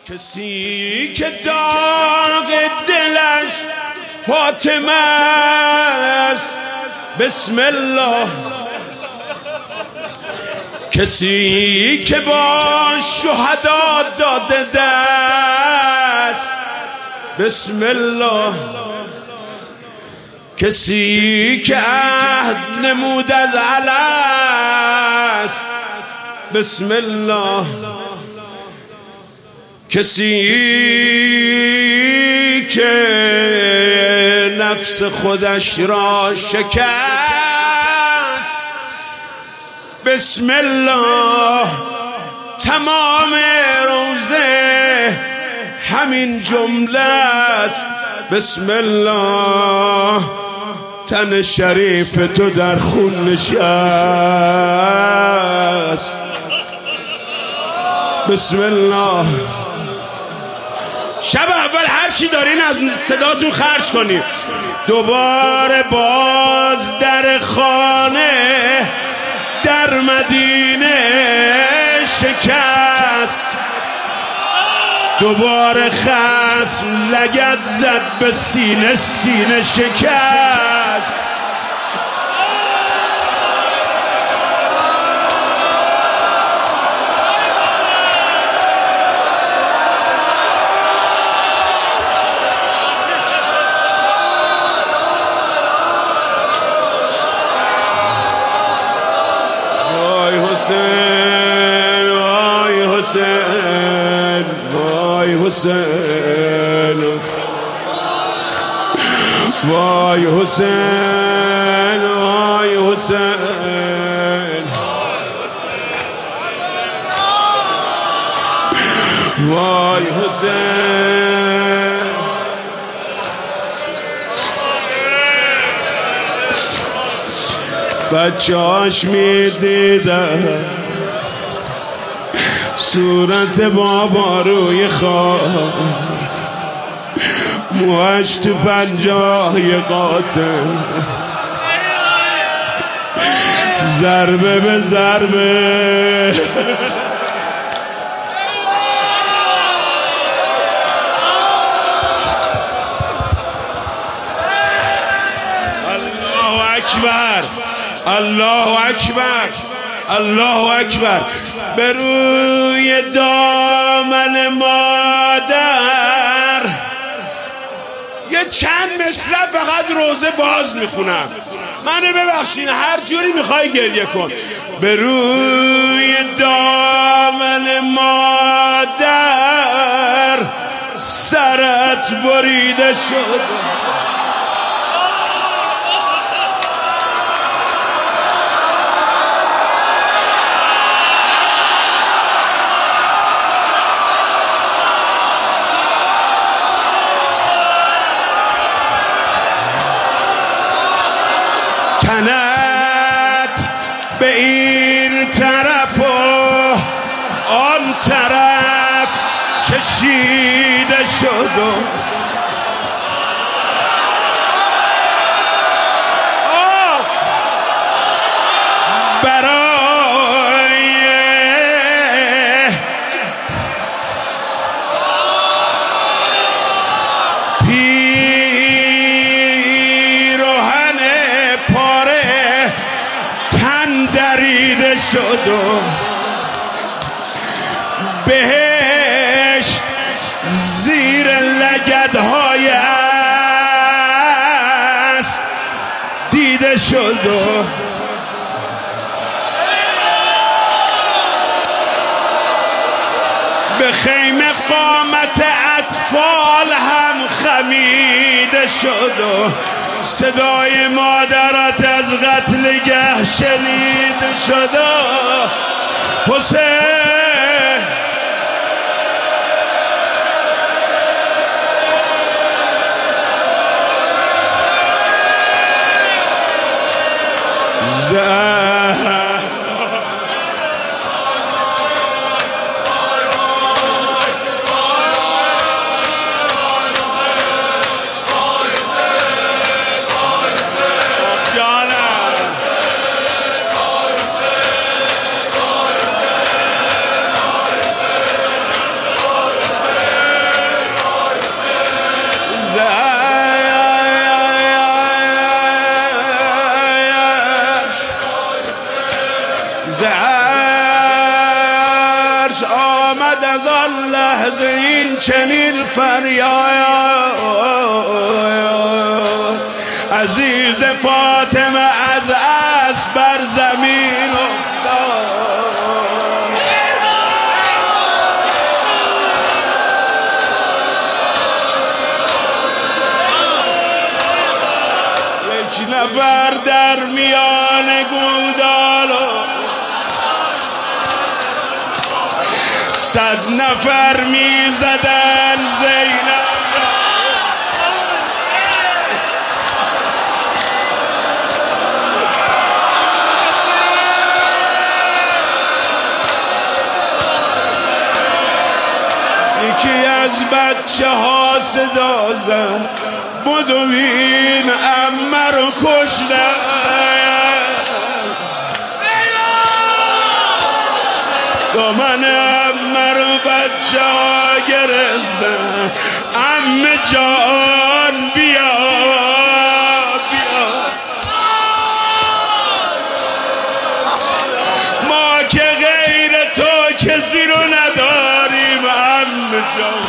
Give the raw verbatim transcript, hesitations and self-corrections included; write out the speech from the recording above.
کسی که داغ دلش فاطمه است بسم الله، کسی که با شهدا داده دست بسم الله، کسی که عهد نمود از الست بسم الله، کسی که نفس خودش را شکست بسم الله، تمام روزه همین جمله است بسم الله، تن شریف تو در خون نشست بسم الله. شب اول هر چی دارین از صداتون خرج کنید. دوباره باز در خانه در مدینه شکست، دوباره خصم لگد زد به سینه، سینه شکست. حسین وای حسین وای حسین وای حسین وای حسین وای حسین. بچه‌هاش می‌دیدن صورت بابا روی خواب، موهاش تو پنجاه یه قاتل، ضربه به ضربه الله اکبر الله اکبر الله اکبر. به روی دامن مادر یه چند مصرع فقط روزه باز میخونم، منو ببخشین هر جوری میخوای گریه کن. به روی دامن مادر سرت بریده شد، تنت به این طرف و آن طرف کشیده شد و برای پیراهن پاره تن دریده شد و بهشت زیر لگدهای اسب دیده شد و به خیمه قامت اطفال هم خمیده شد و صدای مادرت از قتلگه شنیده شد و حسین زهر از آن لحظه این چنین فریاد عزیز فاطمه از اسب بر زمین افتاد. یک نفر در میان گودال صد نفر می زدن زینب یکی از بچه ها صدا زد بدوین عمه رو کشتن. دامن عمه رو بچه ها گرفتن. عمه جان بیا بیا ما که غیر تو کسی رو نداریم عمه جان.